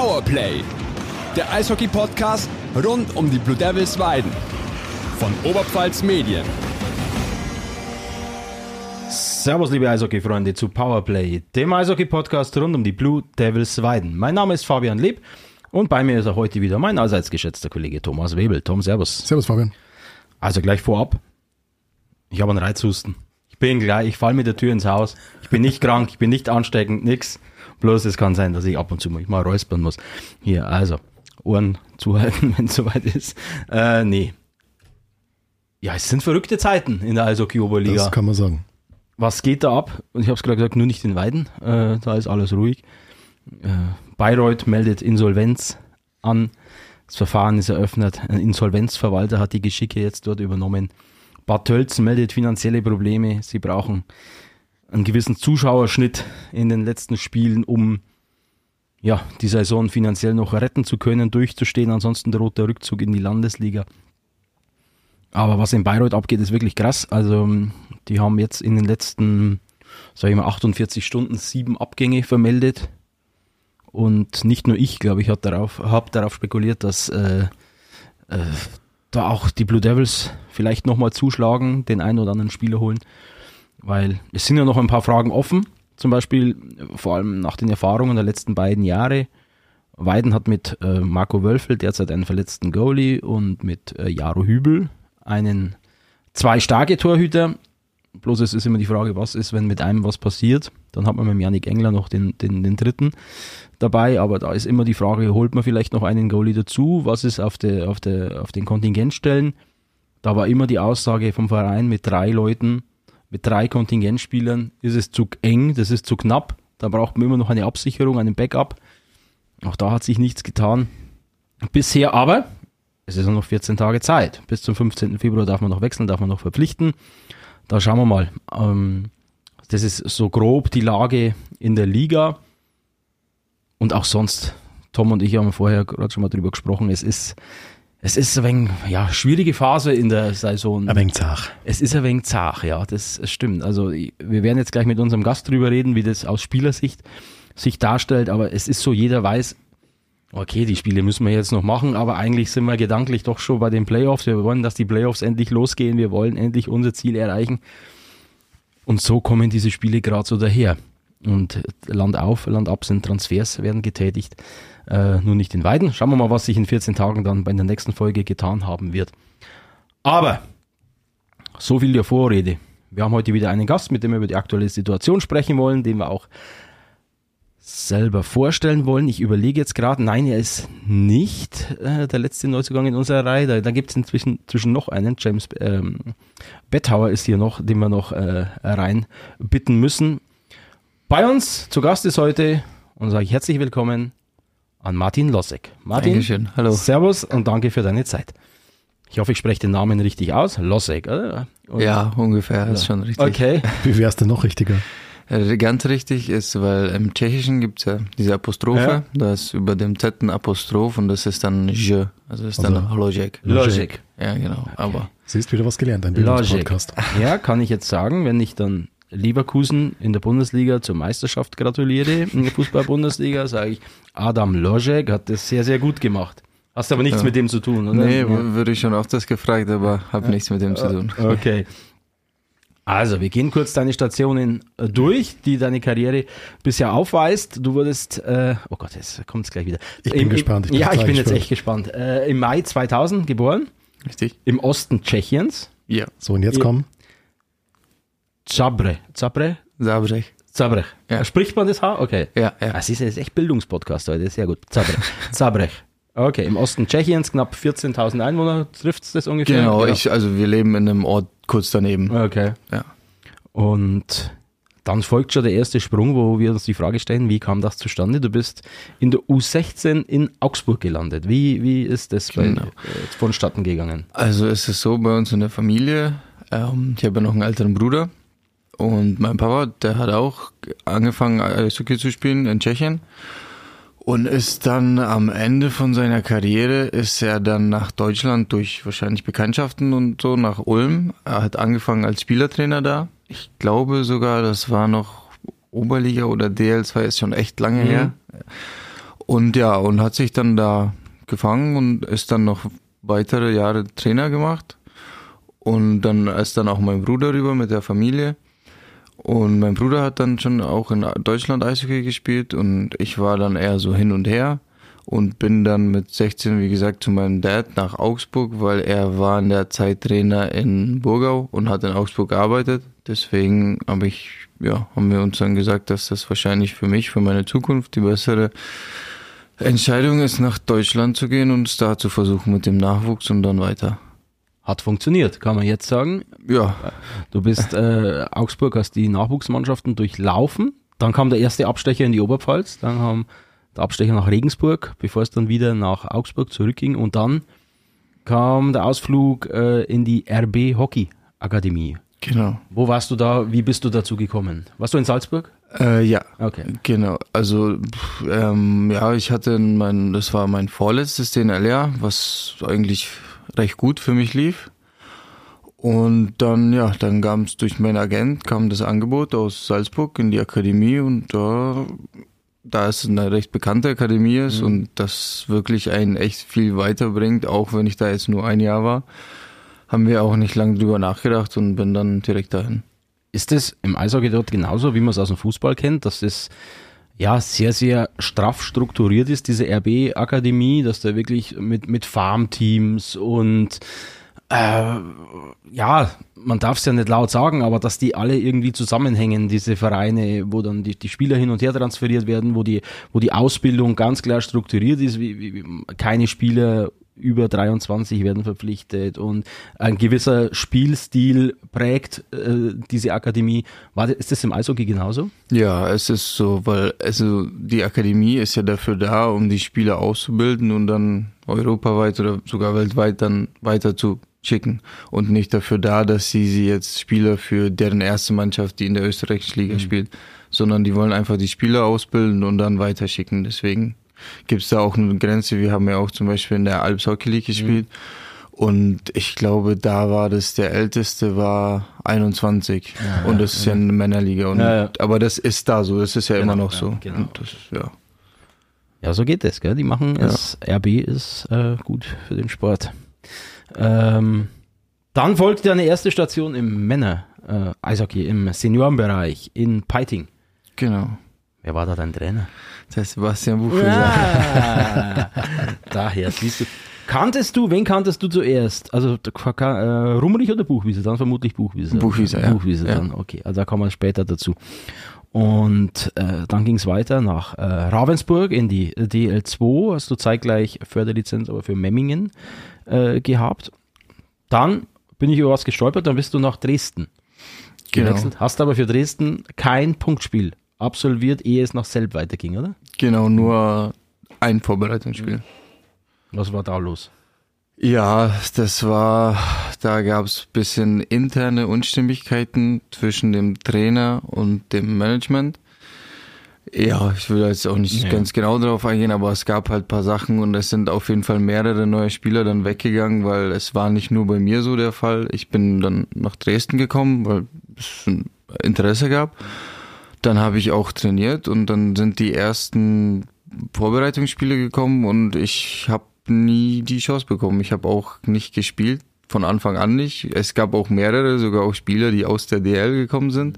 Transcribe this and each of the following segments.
Powerplay, der Eishockey-Podcast rund um die Blue Devils Weiden von Oberpfalz Medien. Servus liebe Eishockey-Freunde zu Powerplay, dem Eishockey-Podcast rund um die Blue Devils Weiden. Mein Name ist Fabian Lieb und bei mir ist auch heute wieder mein allseits geschätzter Kollege Thomas Webel. Tom, servus. Servus Fabian. Also gleich vorab, ich habe einen Reizhusten. Ich falle mit der Tür ins Haus. Ich bin nicht krank, ich bin nicht ansteckend, nix. Bloß es kann sein, dass ich ab und zu mal räuspern muss. Hier, also, Ohren zuhalten, wenn es soweit ist. Nee. Ja, es sind verrückte Zeiten in der Eishockey-Oberliga. Das kann man sagen. Was geht da ab? Und ich habe es gerade gesagt, nur nicht in Weiden. Da ist alles ruhig. Bayreuth meldet Insolvenz an. Das Verfahren ist eröffnet. Ein Insolvenzverwalter hat die Geschicke jetzt dort übernommen. Bad Tölz meldet finanzielle Probleme. Sie brauchen einen gewissen Zuschauerschnitt in den letzten Spielen, um die Saison finanziell noch retten zu können, durchzustehen. Ansonsten droht der Rückzug in die Landesliga. Aber was in Bayreuth abgeht, ist wirklich krass. Also die haben jetzt in den letzten, 48 Stunden 7 Abgänge vermeldet. Und nicht nur ich, glaube ich, habe darauf spekuliert, dass da auch die Blue Devils vielleicht nochmal zuschlagen, den einen oder anderen Spieler holen. Weil es sind ja noch ein paar Fragen offen. Zum Beispiel vor allem nach den Erfahrungen der letzten beiden Jahre. Weiden hat mit Marco Wölfel derzeit einen verletzten Goalie und mit Jaro Hübel zwei starke Torhüter. Bloß es ist immer die Frage, was ist, wenn mit einem was passiert. Dann hat man mit Jannik Engler noch den dritten dabei, aber da ist immer die Frage, holt man vielleicht noch einen Goalie dazu? Was ist auf den Kontingentstellen? Da war immer die Aussage vom Verein, mit 3 Leuten, mit 3 Kontingentspielern ist es zu eng, das ist zu knapp. Da braucht man immer noch eine Absicherung, einen Backup. Auch da hat sich nichts getan bisher, aber es ist noch 14 Tage Zeit. Bis zum 15. Februar darf man noch wechseln, darf man noch verpflichten. Da schauen wir mal. Das ist so grob die Lage in der Liga. Und auch sonst, Tom und ich haben vorher gerade schon mal drüber gesprochen, es ist ein wenig, schwierige Phase in der Saison. Ein wenig zart. Es ist ein wenig zart, ja, das stimmt. Also wir werden jetzt gleich mit unserem Gast drüber reden, wie das aus Spielersicht sich darstellt, aber es ist so, jeder weiß, okay, die Spiele müssen wir jetzt noch machen, aber eigentlich sind wir gedanklich doch schon bei den Playoffs. Wir wollen, dass die Playoffs endlich losgehen, wir wollen endlich unser Ziel erreichen. Und so kommen diese Spiele gerade so daher. Und Land auf, Land ab sind Transfers, werden getätigt. Nur nicht in Weiden. Schauen wir mal, was sich in 14 Tagen dann bei der nächsten Folge getan haben wird. Aber so viel der Vorrede. Wir haben heute wieder einen Gast, mit dem wir über die aktuelle Situation sprechen wollen, den wir auch selber vorstellen wollen. Ich überlege jetzt gerade, nein, er ist nicht der letzte Neuzugang in unserer Reihe. Da gibt es inzwischen noch einen. James Bettauer ist hier noch, den wir noch rein bitten müssen. Bei uns zu Gast ist heute, und sage ich herzlich willkommen, an Martin Losek. Martin, Dankeschön. Hallo. Servus und danke für deine Zeit. Ich hoffe, ich spreche den Namen richtig aus. Losek, oder? Ja, ungefähr, ist schon richtig. Okay. Wie wär's denn noch richtiger? Ganz richtig ist, weil im Tschechischen gibt es ja diese Apostrophe, da ist über dem Z ein Apostroph und das ist dann J, also ist dann Losek. Losek. Ja, genau, okay. Aber Siehst wieder was gelernt, ein Bildungspodcast. Ja, kann ich jetzt sagen, wenn ich dann Leverkusen in der Bundesliga zur Meisterschaft gratuliere, in der Fußball-Bundesliga, sage ich, Adam Losek hat das sehr, sehr gut gemacht. Hast aber nichts mit dem zu tun, oder? Nee, würde ich schon öfters gefragt, aber habe nichts mit dem zu tun. Okay. Also, wir gehen kurz deine Stationen durch, die deine Karriere bisher aufweist. Du wurdest, oh Gott, jetzt kommt es gleich wieder. Ich bin gespannt. Ich bin jetzt echt gespannt. Im Mai 2000 geboren. Richtig. Im Osten Tschechiens. Ja. So, und jetzt kommen? Zabrech. Ja. Spricht man das H? Okay. Ja. Das ist jetzt echt Bildungspodcast heute, sehr gut. Zabrech. Okay, im Osten Tschechiens, knapp 14.000 Einwohner, trifft es das ungefähr? Genau, wir leben in einem Ort kurz daneben. Okay. Ja. Und dann folgt schon der erste Sprung, wo wir uns die Frage stellen, wie kam das zustande? Du bist in der U16 in Augsburg gelandet. Wie ist das vonstatten gegangen? Also es ist so bei uns in der Familie, ich habe ja noch einen älteren Bruder und mein Papa, der hat auch angefangen Eishockey zu spielen in Tschechien. Und ist dann am Ende von seiner Karriere, ist er dann nach Deutschland durch wahrscheinlich Bekanntschaften und so nach Ulm. Er hat angefangen als Spielertrainer da. Ich glaube sogar, das war noch Oberliga oder DL2, ist schon echt lange her. Und hat sich dann da gefangen und ist dann noch weitere Jahre Trainer gemacht. Und dann ist dann auch mein Bruder rüber mit der Familie. Und mein Bruder hat dann schon auch in Deutschland Eishockey gespielt und ich war dann eher so hin und her und bin dann mit 16, wie gesagt, zu meinem Dad nach Augsburg, weil er war in der Zeit Trainer in Burgau und hat in Augsburg gearbeitet. Deswegen haben wir uns dann gesagt, dass das wahrscheinlich für mich, für meine Zukunft die bessere Entscheidung ist, nach Deutschland zu gehen und es da zu versuchen mit dem Nachwuchs und dann weiter. Hat funktioniert, kann man jetzt sagen. Ja. Du bist Augsburg, hast die Nachwuchsmannschaften durchlaufen. Dann kam der erste Abstecher in die Oberpfalz. Dann kam der Abstecher nach Regensburg, bevor es dann wieder nach Augsburg zurückging. Und dann kam der Ausflug in die RB Hockey Akademie. Genau. Wo warst du da? Wie bist du dazu gekommen? Warst du in Salzburg? Ja. Okay. Genau. Also, ich hatte das war mein vorletztes DNL-Jahr, was eigentlich recht gut für mich lief. Und dann kam es durch meinen Agent, kam das Angebot aus Salzburg in die Akademie und da es eine recht bekannte Akademie ist und das wirklich einen echt viel weiterbringt, auch wenn ich da jetzt nur ein Jahr war, haben wir auch nicht lange drüber nachgedacht und bin dann direkt dahin. Ist es im Eishockey dort genauso, wie man es aus dem Fußball kennt, dass es sehr, sehr straff strukturiert ist, diese RB-Akademie, dass da wirklich mit Farmteams und man darf es ja nicht laut sagen, aber dass die alle irgendwie zusammenhängen, diese Vereine, wo dann die Spieler hin und her transferiert werden, wo die Ausbildung ganz klar strukturiert ist, wie keine Spieler über 23 werden verpflichtet und ein gewisser Spielstil prägt diese Akademie. Ist das im Eishockey genauso? Ja, es ist so, weil die Akademie ist ja dafür da, um die Spieler auszubilden und dann europaweit oder sogar weltweit dann weiter zu schicken und nicht dafür da, dass sie jetzt Spieler für deren erste Mannschaft, die in der österreichischen Liga spielt, sondern die wollen einfach die Spieler ausbilden und dann weiterschicken. Deswegen gibt es da auch eine Grenze. Wir haben ja auch zum Beispiel in der Alps Hockey League gespielt und ich glaube, da war der älteste war 21 und das ist ja eine Männerliga. Und, aber das ist da so, das ist ja immer noch so. Genau. Und das, Ja, so geht es, gell? Die machen es. RB ist gut für den Sport. Dann folgte eine erste Station im Männer-Eishockey, im Seniorenbereich in Peiting. Genau. Wer war da dein Trainer? Das heißt Sebastian Buchwieser. Ja. Daher siehst du. Wen kanntest du zuerst? Also Rummenigge oder Buchwieser? Dann vermutlich Buchwieser. Buchwieser, ja. Buchwieser dann, okay. Also da kommen wir später dazu. Und dann ging es weiter nach Ravensburg in die DL2. Hast du zeitgleich Förderlizenz aber für Memmingen gehabt. Dann bin ich über was gestolpert, dann bist du nach Dresden gewechselt. Hast aber für Dresden kein Punktspiel absolviert, ehe es nach Selb weiterging, oder? Genau, nur ein Vorbereitungsspiel. Was war da los? Ja, da gab es ein bisschen interne Unstimmigkeiten zwischen dem Trainer und dem Management. Ja, ich will jetzt auch nicht ganz genau darauf eingehen, aber es gab halt ein paar Sachen und es sind auf jeden Fall mehrere neue Spieler dann weggegangen, weil es war nicht nur bei mir so der Fall. Ich bin dann nach Dresden gekommen, weil es ein Interesse gab. Dann habe ich auch trainiert und dann sind die ersten Vorbereitungsspiele gekommen und ich habe nie die Chance bekommen. Ich habe auch nicht gespielt, von Anfang an nicht. Es gab auch mehrere, sogar auch Spieler, die aus der DL gekommen sind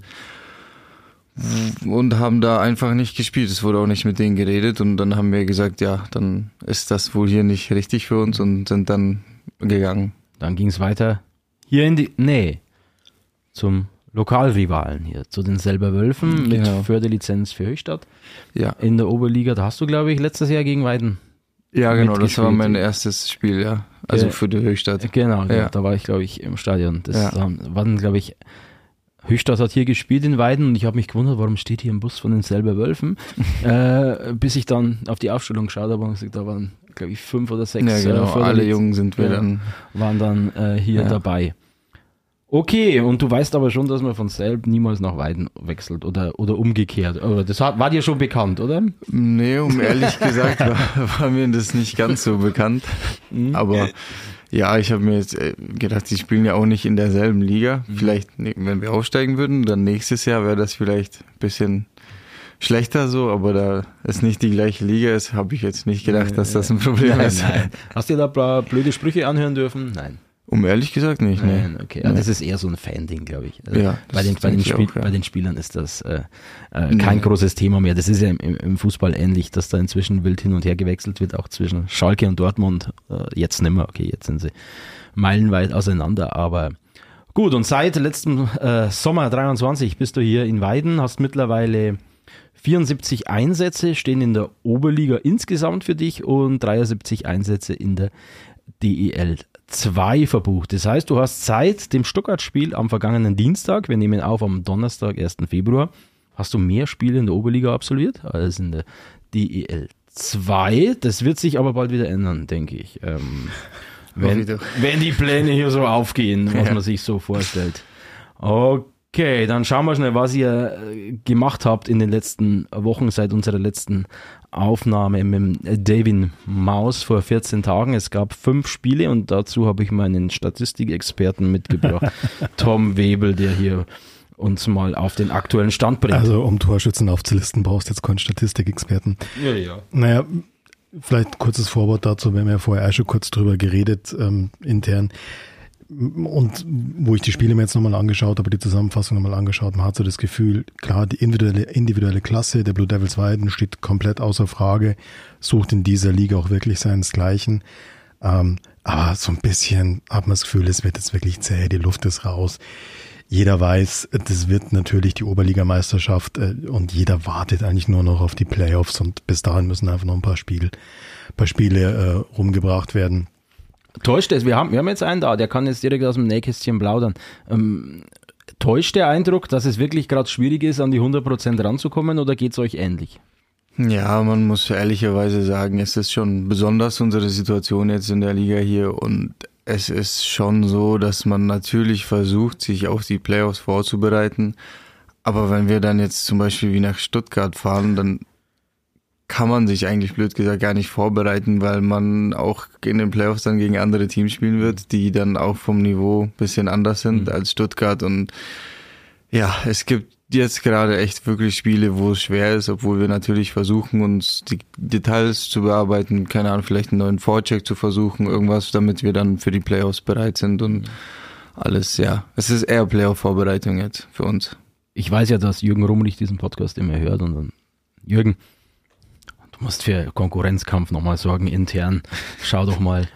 und haben da einfach nicht gespielt. Es wurde auch nicht mit denen geredet und dann haben wir gesagt, ja, dann ist das wohl hier nicht richtig für uns und sind dann gegangen. Dann ging es weiter hier in die Nähe zum Lokalrivalen hier, zu den Selber Wölfen mit Förderlizenz für Höchstadt. Ja. In der Oberliga, da hast du, glaube ich, letztes Jahr gegen Weiden. Ja, genau, das war mein erstes Spiel, ja. Also für die Höchstadt. Genau, da war ich, glaube ich, im Stadion. Das waren, glaube ich, Höchstadt hat hier gespielt in Weiden und ich habe mich gewundert, warum steht hier ein Bus von den Selber Wölfen, bis ich dann auf die Aufstellung geschaut habe und gesagt, da waren, glaube ich, 5 oder 6. Ja, genau, alle Jungen sind wir dann. Waren dann hier dabei. Okay, und du weißt aber schon, dass man von Selb niemals nach Weiden wechselt oder umgekehrt. Aber das war dir schon bekannt, oder? Nee, um ehrlich gesagt war mir das nicht ganz so bekannt. Aber ja, ich habe mir jetzt gedacht, sie spielen ja auch nicht in derselben Liga. Vielleicht, wenn wir aufsteigen würden, dann nächstes Jahr wäre das vielleicht ein bisschen schlechter so, aber da es nicht die gleiche Liga ist, habe ich jetzt nicht gedacht, dass das ein Problem ist. Nein. Hast du da ein paar blöde Sprüche anhören dürfen? Nein. Um ehrlich gesagt nicht, ne. Nein, okay. Also das ist eher so ein Fan-Ding, glaube ich. Also Ja, bei den Spielern ist das kein großes Thema mehr. Das ist ja im Fußball ähnlich, dass da inzwischen wild hin und her gewechselt wird, auch zwischen Schalke und Dortmund. Jetzt nicht mehr, okay, jetzt sind sie meilenweit auseinander, aber gut. Und seit letztem Sommer 23 bist du hier in Weiden, hast mittlerweile 74 Einsätze, stehen in der Oberliga insgesamt für dich und 73 Einsätze in der DEL 2 verbucht. Das heißt, du hast seit dem Stuttgart-Spiel am vergangenen Dienstag, wir nehmen auf am Donnerstag, 1. Februar, hast du mehr Spiele in der Oberliga absolviert als in der DEL 2. Das wird sich aber bald wieder ändern, denke ich. Wenn die Pläne hier so aufgehen, was man sich so vorstellt. Okay, dann schauen wir schnell, was ihr gemacht habt in den letzten Wochen seit unserer letzten Aufnahme mit David Maus vor 14 Tagen. Es gab 5 Spiele und dazu habe ich meinen Statistikexperten mitgebracht, Tom Webel, der hier uns mal auf den aktuellen Stand bringt. Also um Torschützen aufzulisten, brauchst du jetzt keinen Statistikexperten. Ja. Naja, vielleicht ein kurzes Vorwort dazu, wir haben ja vorher auch schon kurz drüber geredet, intern. Und wo ich die Spiele mir jetzt nochmal angeschaut habe, die Zusammenfassung nochmal angeschaut, man hat so das Gefühl, klar, die individuelle Klasse der Blue Devils Weiden steht komplett außer Frage, sucht in dieser Liga auch wirklich seinesgleichen. Aber so ein bisschen hat man das Gefühl, es wird jetzt wirklich zäh, die Luft ist raus. Jeder weiß, das wird natürlich die Oberligameisterschaft und jeder wartet eigentlich nur noch auf die Playoffs und bis dahin müssen einfach noch ein paar Spiele rumgebracht werden. Täuscht es? Wir haben jetzt einen da, der kann jetzt direkt aus dem Nähkästchen plaudern. Täuscht der Eindruck, dass es wirklich gerade schwierig ist, an die 100% ranzukommen, oder geht es euch ähnlich? Ja, man muss ehrlicherweise sagen, es ist schon besonders unsere Situation jetzt in der Liga hier und es ist schon so, dass man natürlich versucht, sich auf die Playoffs vorzubereiten, aber wenn wir dann jetzt zum Beispiel wie nach Stuttgart fahren, dann kann man sich eigentlich blöd gesagt gar nicht vorbereiten, weil man auch in den Playoffs dann gegen andere Teams spielen wird, die dann auch vom Niveau ein bisschen anders sind als Stuttgart. Und ja, es gibt jetzt gerade echt wirklich Spiele, wo es schwer ist, obwohl wir natürlich versuchen, uns die Details zu bearbeiten, keine Ahnung, vielleicht einen neuen Vorcheck zu versuchen, irgendwas, damit wir dann für die Playoffs bereit sind und alles, ja. Es ist eher Playoff-Vorbereitung jetzt für uns. Ich weiß ja, dass Jürgen Rumlich diesen Podcast immer hört und dann, Jürgen, du musst für Konkurrenzkampf nochmal sorgen, intern. Schau doch mal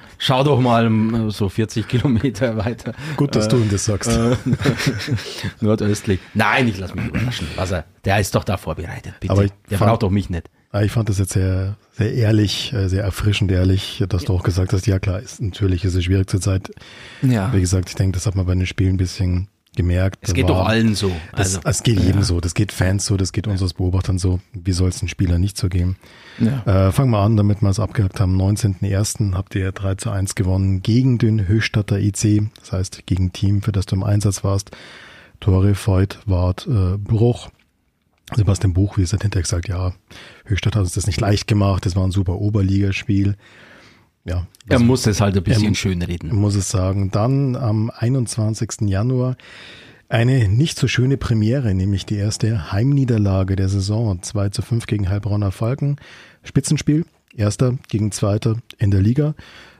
so 40 Kilometer weiter. Gut, dass du ihm das sagst. Nordöstlich. Nein, ich lass mich überraschen. Der ist doch da vorbereitet, bitte. Aber der braucht doch mich nicht. Ich fand das jetzt sehr, sehr ehrlich, sehr erfrischend ehrlich, dass du auch gesagt hast, ja klar, natürlich ist es schwierig zur Zeit. Ja. Wie gesagt, ich denke, das hat man bei den Spielen ein bisschen gemerkt. Es geht doch allen so. Es geht jedem so, das geht Fans so, das geht uns als Beobachtern so. Wie soll es den Spielern nicht so gehen? Ja. Fangen wir an, damit wir es abgehakt haben. Am 19.01. habt ihr 3:1 gewonnen gegen den Höchstadter IC, das heißt gegen ein Team, für das du im Einsatz warst. Tore, Voigt, Ward, Bruch. Sebastian Buch, wie es hat hinterher gesagt, ja, Höchstadt hat uns das nicht leicht gemacht, das war ein super Oberligaspiel. Ja, er muss es halt ein bisschen schön reden. Muss es sagen. Dann am 21. Januar eine nicht so schöne Premiere, nämlich die erste Heimniederlage der Saison. 2:5 gegen Heilbronner Falken. Spitzenspiel, erster gegen zweiter in der Liga.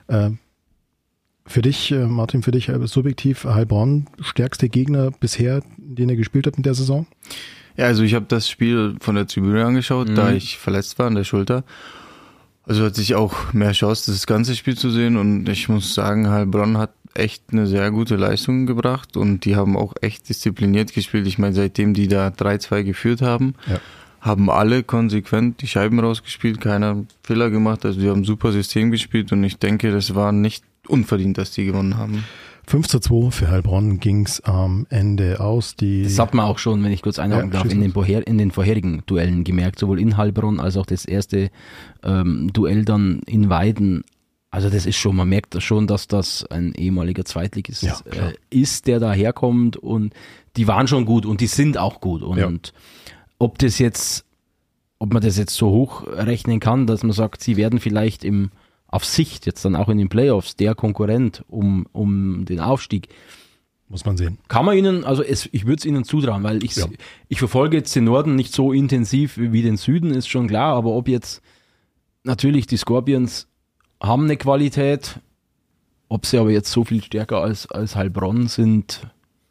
Für dich, Martin, subjektiv Heilbronn stärkste Gegner bisher, den er gespielt hat in der Saison? Ja, also ich habe das Spiel von der Tribüne angeschaut, da ich verletzt war an der Schulter. Also hatte ich auch mehr Chance, das ganze Spiel zu sehen und ich muss sagen, Heilbronn hat echt eine sehr gute Leistung gebracht und die haben auch echt diszipliniert gespielt. Ich meine, seitdem die da 3:2 geführt haben, haben alle konsequent die Scheiben rausgespielt, keiner Fehler gemacht, also die haben ein super System gespielt und ich denke, das war nicht unverdient, dass die gewonnen haben. 5:2 für Heilbronn ging's am Ende aus. Das hat man auch schon, wenn ich kurz einhaken darf, in den vorherigen Duellen gemerkt, sowohl in Heilbronn als auch das erste Duell dann in Weiden. Also das ist schon, man merkt das schon, dass das ein ehemaliger Zweitligist ist, der da herkommt und die waren schon gut und die sind auch gut. Und ob man das jetzt so hoch rechnen kann, dass man sagt, sie werden vielleicht auf Sicht jetzt dann auch in den Playoffs der Konkurrent um den Aufstieg, Muss man sehen. Kann man ihnen, also ich würde es ihnen zutrauen, weil ich verfolge jetzt den Norden nicht so intensiv wie den Süden, ist schon klar, aber ob jetzt natürlich die Scorpions haben eine Qualität, ob sie aber jetzt so viel stärker als Heilbronn sind,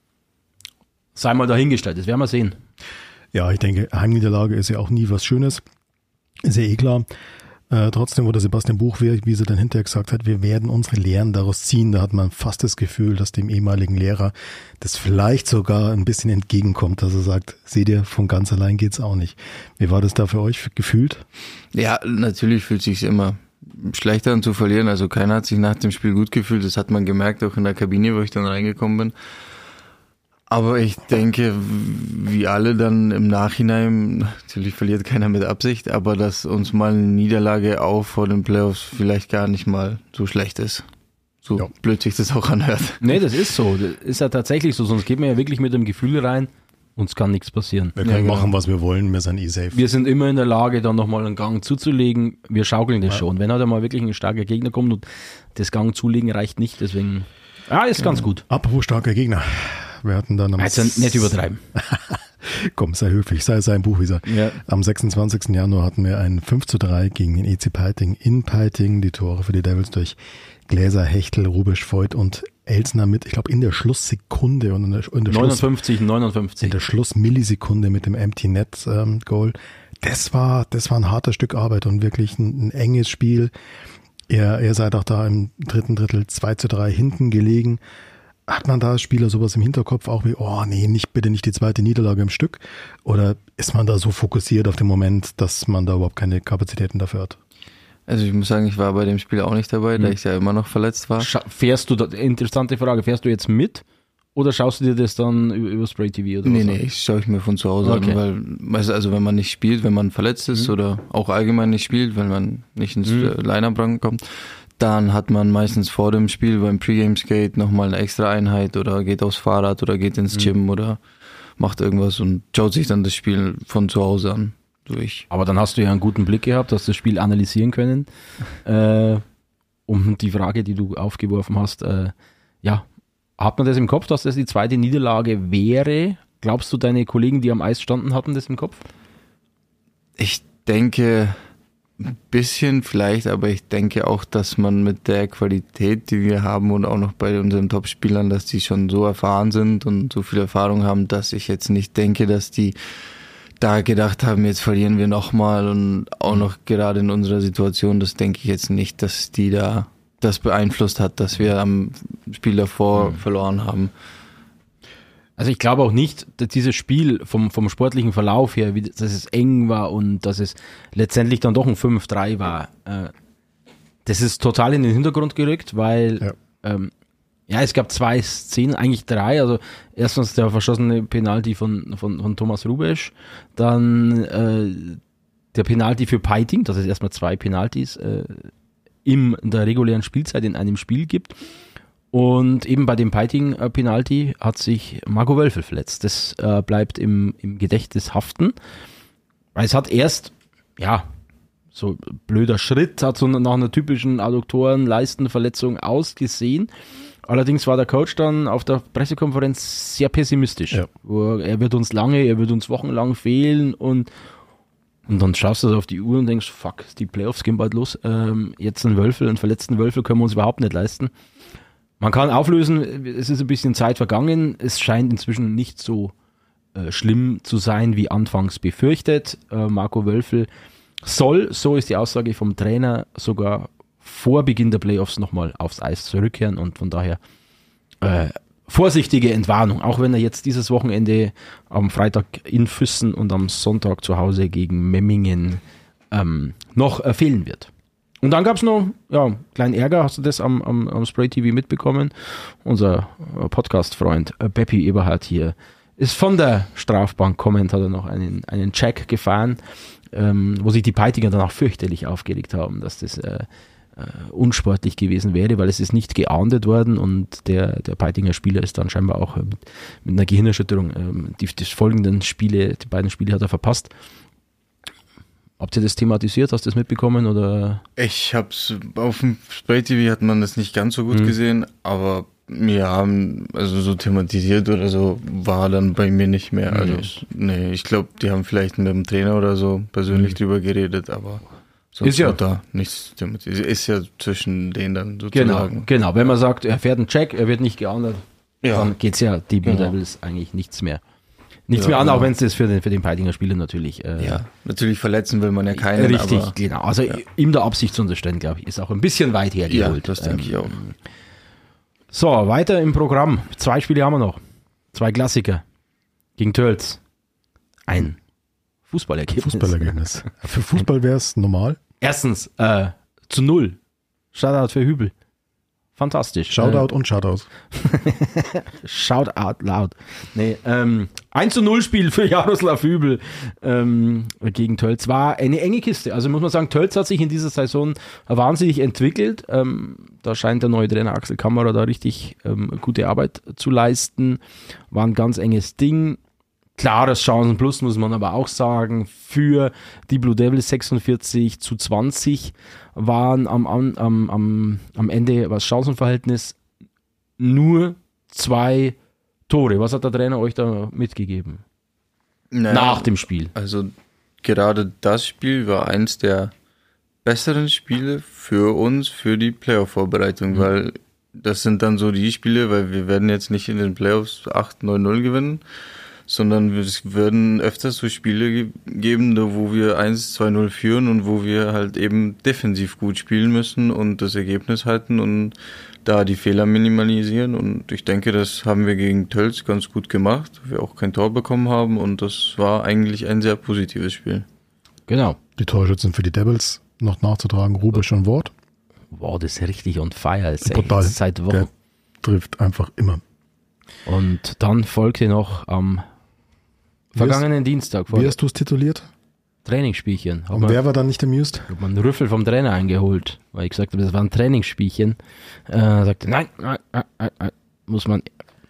sei mal dahingestellt, das werden wir sehen. Ja, ich denke, Heimniederlage ist ja auch nie was Schönes, ist ja eh klar. Trotzdem wurde Sebastian Buchwirth, wie sie dann hinterher gesagt hat, wir werden unsere Lehren daraus ziehen. Da hat man fast das Gefühl, dass dem ehemaligen Lehrer das vielleicht sogar ein bisschen entgegenkommt, dass er sagt, seht ihr, von ganz allein geht's auch nicht. Wie war das da für euch gefühlt? Ja, natürlich fühlt sich immer schlechter an zu verlieren. Also keiner hat sich nach dem Spiel gut gefühlt. Das hat man gemerkt, auch in der Kabine, wo ich dann reingekommen bin. Aber ich denke, wie alle dann im Nachhinein, natürlich verliert keiner mit Absicht, aber dass uns mal eine Niederlage auch vor den Playoffs vielleicht gar nicht mal so schlecht ist. So blöd sich das auch anhört. Nee, das ist so. Das ist ja tatsächlich so. Sonst geht man ja wirklich mit dem Gefühl rein, uns kann nichts passieren. Wir können machen, was wir wollen, wir sind safe. Wir sind immer in der Lage, dann nochmal einen Gang zuzulegen. Wir schaukeln das schon. Wenn halt einmal wirklich ein starker Gegner kommt und das Gang zulegen reicht nicht, deswegen, ist ganz gut. Apropos starker Gegner. Wir hatten dann also nicht übertreiben. Komm, sei höflich, sei ein Buchwieser. Ja. Am 26. Januar hatten wir ein 5:3 gegen den EC Peiting in Peiting. Die Tore für die Devils durch Gläser, Hechtel, Rubisch, Voigt und Elsner mit, ich glaube, in der Schlusssekunde und in der 59. In der Schlussmillisekunde mit dem Empty Net Goal. Das war ein hartes Stück Arbeit und wirklich ein enges Spiel. Ihr seid auch da im dritten Drittel 2:3 hinten gelegen. Hat man da als Spieler sowas im Hinterkopf auch wie, bitte nicht die zweite Niederlage im Stück? Oder ist man da so fokussiert auf den Moment, dass man da überhaupt keine Kapazitäten dafür hat? Also ich muss sagen, ich war bei dem Spiel auch nicht dabei, da ich ja immer noch verletzt war. Interessante Frage, fährst du jetzt mit oder schaust du dir das dann über Spray TV oder was? Nee, ich schaue ich mir von zu Hause an, weil, also wenn man nicht spielt, wenn man verletzt ist oder auch allgemein nicht spielt, wenn man nicht ins Line-Up rankommt, dann hat man meistens vor dem Spiel beim Pre-Game-Skate nochmal eine extra Einheit oder geht aufs Fahrrad oder geht ins Gym oder macht irgendwas und schaut sich dann das Spiel von zu Hause an. Durch. Aber dann hast du ja einen guten Blick gehabt, hast das Spiel analysieren können. Um die Frage, die du aufgeworfen hast, hat man das im Kopf, dass das die zweite Niederlage wäre? Glaubst du, deine Kollegen, die am Eis standen, hatten das im Kopf? Ich denke ein bisschen vielleicht, aber ich denke auch, dass man mit der Qualität, die wir haben und auch noch bei unseren Top-Spielern, dass die schon so erfahren sind und so viel Erfahrung haben, dass ich jetzt nicht denke, dass die da gedacht haben, jetzt verlieren wir nochmal und auch noch gerade in unserer Situation, das denke ich jetzt nicht, dass die da das beeinflusst hat, dass wir am Spiel davor verloren haben. Also ich glaube auch nicht, dass dieses Spiel vom sportlichen Verlauf her, dass es eng war und dass es letztendlich dann doch ein 5-3 war. Das ist total in den Hintergrund gerückt, weil es gab 2 Szenen, eigentlich 3. Also erstens der verschossene Penalty von Thomas Rubisch, dann der Penalty für Peiting, dass es erstmal 2 Penaltys in der regulären Spielzeit in einem Spiel gibt. Und eben bei dem Peiting-Penalty hat sich Marco Wölfel verletzt. Das bleibt im Gedächtnis haften. Weil es hat erst, so blöder Schritt, hat so nach einer typischen Adduktoren-Leistenverletzung ausgesehen. Allerdings war der Coach dann auf der Pressekonferenz sehr pessimistisch. Ja. Er wird uns wochenlang fehlen und dann schaust du auf die Uhr und denkst, fuck, die Playoffs gehen bald los. Jetzt einen verletzten Wölfel können wir uns überhaupt nicht leisten. Man kann auflösen, es ist ein bisschen Zeit vergangen. Es scheint inzwischen nicht so schlimm zu sein, wie anfangs befürchtet. Marco Wölfel soll, so ist die Aussage vom Trainer, sogar vor Beginn der Playoffs nochmal aufs Eis zurückkehren und von daher vorsichtige Entwarnung, auch wenn er jetzt dieses Wochenende am Freitag in Füssen und am Sonntag zu Hause gegen Memmingen noch fehlen wird. Und dann gab es noch kleinen Ärger, hast du das am Spray TV mitbekommen? Unser Podcast-Freund Beppi Eberhardt hier ist von der Strafbank kommend, hat er noch einen Check gefahren, wo sich die Peitinger danach fürchterlich aufgeregt haben, dass das unsportlich gewesen wäre, weil es ist nicht geahndet worden und der Peitinger Spieler ist dann scheinbar auch mit einer Gehirnerschütterung, die beiden Spiele hat er verpasst. Habt ihr das thematisiert? Hast du das mitbekommen? Oder? Ich hab's auf dem Spray TV hat man das nicht ganz so gut gesehen, aber Ja, also so thematisiert oder so war dann bei mir nicht mehr. Also ich glaube, die haben vielleicht mit dem Trainer oder so persönlich drüber geredet, aber sonst wird da nichts thematisiert. Ist ja zwischen denen dann sozusagen. Genau. Wenn man sagt, er fährt einen Check, er wird nicht geahndet, dann geht's ja die Blue Devils eigentlich nichts mehr an, auch wenn es das für den Peidinger Spieler natürlich... natürlich verletzen will man ja keinen. Richtig, aber, genau. Also ihm der Absicht zu unterstellen, glaube ich, ist auch ein bisschen weit hergeholt. Ja, das denke ich auch. So, weiter im Programm. 2 Spiele haben wir noch. 2 Klassiker. Gegen Tölz. Ein Fußballergebnis. Für Fußball wäre es normal. Erstens, 0. Shoutout für Hübel. Fantastisch. Shoutout und Shoutout. Shoutout laut. Nee, 1:0 Spiel für Jaroslav Hübel gegen Tölz. War eine enge Kiste. Also muss man sagen, Tölz hat sich in dieser Saison wahnsinnig entwickelt. Da scheint der neue Trainer Axel Kammerer da richtig gute Arbeit zu leisten. War ein ganz enges Ding. Klares Chancenplus, muss man aber auch sagen, für die Blue Devils. 46:20 waren am Ende, was Chancenverhältnis, nur 2 Tore. Was hat der Trainer euch da mitgegeben? Nach dem Spiel. Also gerade das Spiel war eins der besseren Spiele für uns, für die Playoff-Vorbereitung, weil das sind dann so die Spiele, weil wir werden jetzt nicht in den Playoffs 8-9-0 gewinnen, sondern es würden öfters so Spiele geben, wo wir 1-2-0 führen und wo wir halt eben defensiv gut spielen müssen und das Ergebnis halten und da die Fehler minimalisieren. Und ich denke, das haben wir gegen Tölz ganz gut gemacht, wir auch kein Tor bekommen haben und das war eigentlich ein sehr positives Spiel. Genau. Die Torschützen für die Devils noch nachzutragen, Rubisch und Wort. Wow, das ist richtig on fire. Total. Seit Wochen. Der trifft einfach immer. Und dann folgte noch am vergangenen Dienstag. Wie hast du es tituliert? Trainingsspielchen. Und wer war dann nicht amused? Ich habe einen Rüffel vom Trainer eingeholt, weil ich gesagt habe, das war ein Trainingsspielchen. Sagte, nein, muss man.